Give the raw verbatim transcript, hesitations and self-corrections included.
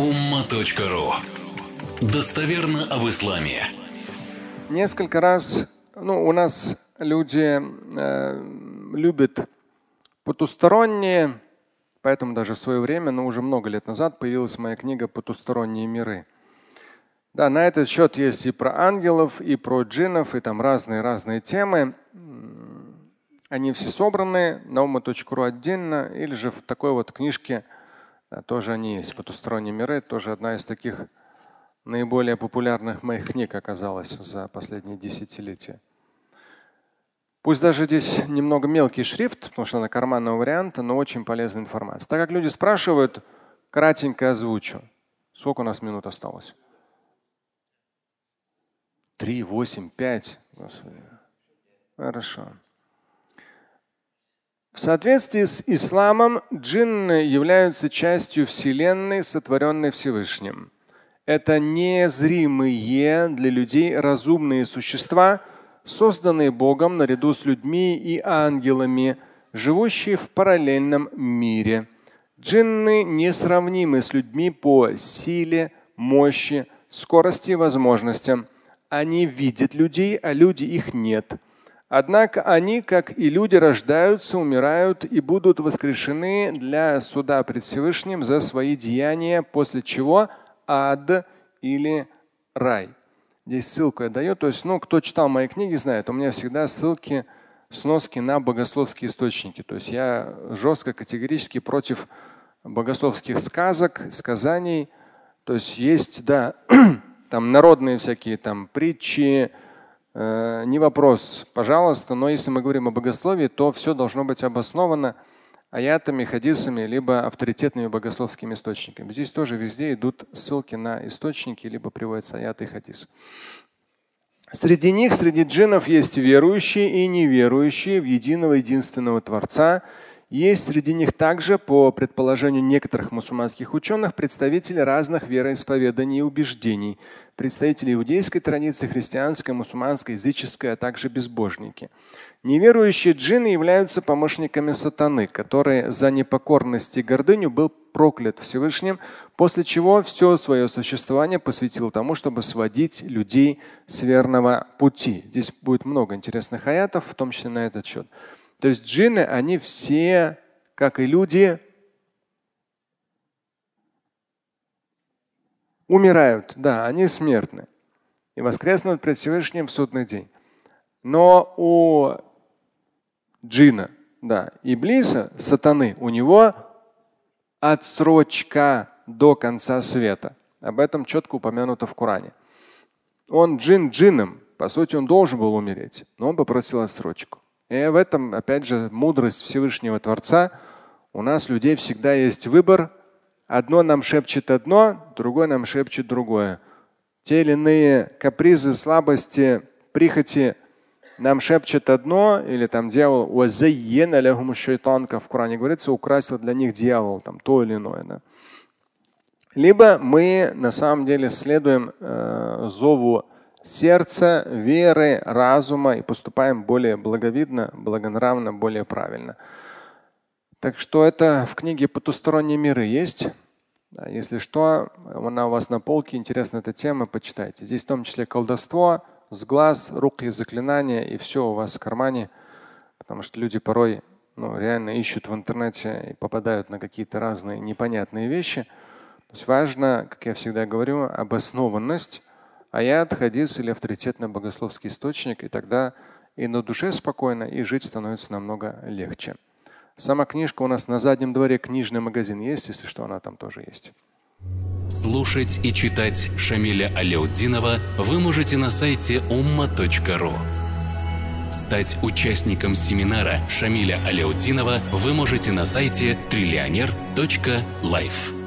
умма точка ру. Достоверно об исламе. Несколько раз, ну, у нас люди э, любят потусторонние, поэтому даже в свое время, но уже много лет назад, появилась моя книга «Потусторонние миры». Да, на этот счет есть и про ангелов, и про джиннов, и там разные-разные темы. Они все собраны на умма точка ру отдельно, или же в такой вот книжке да, тоже они есть. «Потусторонние миры» тоже одна из таких наиболее популярных моих книг оказалась за последние десятилетия. Пусть даже здесь немного мелкий шрифт, потому что она карманного варианта, но очень полезная информация. Так как люди спрашивают, кратенько озвучу. Сколько у нас минут осталось? Три, восемь, пять. Хорошо. В соответствии с исламом джинны являются частью Вселенной, сотворенной Всевышним. Это незримые для людей разумные существа, созданные Богом наряду с людьми и ангелами, живущие в параллельном мире. Джинны несравнимы с людьми по силе, мощи, скорости и возможностям. Они видят людей, а люди их нет. Однако они, как и люди, рождаются, умирают и будут воскрешены для суда пред Всевышним за свои деяния, после чего ад или рай. Здесь ссылку я даю. То есть, ну, кто читал мои книги, знает, у меня всегда ссылки, сноски на богословские источники. То есть я жестко, категорически против богословских сказок, сказаний. То есть есть, да, там народные всякие там притчи, э, не вопрос, пожалуйста. Но если мы говорим о богословии, то все должно быть обосновано аятами, хадисами, либо авторитетными богословскими источниками. Здесь тоже везде идут ссылки на источники, либо приводятся аяты и хадисы. Среди них, среди джиннов есть верующие и неверующие в единого единственного Творца. Есть среди них также, по предположению некоторых мусульманских ученых, представители разных вероисповеданий и убеждений, представители иудейской традиции, христианской, мусульманской, языческой, а также безбожники. Неверующие джинны являются помощниками сатаны, который за непокорность и гордыню был проклят Всевышним, после чего все свое существование посвятил тому, чтобы сводить людей с верного пути. Здесь будет много интересных аятов, в том числе на этот счет. То есть джинны, они все, как и люди, умирают. Да, они смертны и воскреснут пред Всевышним в судный день. Но у джинна, да, иблиса, сатаны, у него отсрочка до конца света. Об этом четко упомянуто в Коране. Он джин джинном, по сути, он должен был умереть, но он попросил отсрочку. И в этом, опять же, мудрость Всевышнего Творца. У нас, людей, всегда есть выбор. Одно нам шепчет одно, другое нам шепчет другое. Те или иные капризы, слабости, прихоти нам шепчет одно, или там дьявол, как в Коране говорится, украсил для них дьявол, там то или иное. Да? Либо мы на самом деле следуем э, зову сердца, веры, разума и поступаем более благовидно, благонравно, более правильно. Так что это в книге «Потусторонние миры» есть. Если что, она у вас на полке, интересна эта тема, почитайте. Здесь в том числе колдовство, сглаз, руки, заклинания и все у вас в кармане. Потому что люди порой ну, реально ищут в интернете и попадают на какие-то разные непонятные вещи. То есть важно, как я всегда говорю, обоснованность. Аят, хадис или авторитетный богословский источник, и тогда и на душе спокойно, и жить становится намного легче. Сама книжка у нас на заднем дворе, книжный магазин есть, если что, она там тоже есть. Слушать и читать Шамиля Аляутдинова вы можете на сайте умма точка ру. Стать участником семинара Шамиля Аляутдинова вы можете на сайте триллионер точка лайф.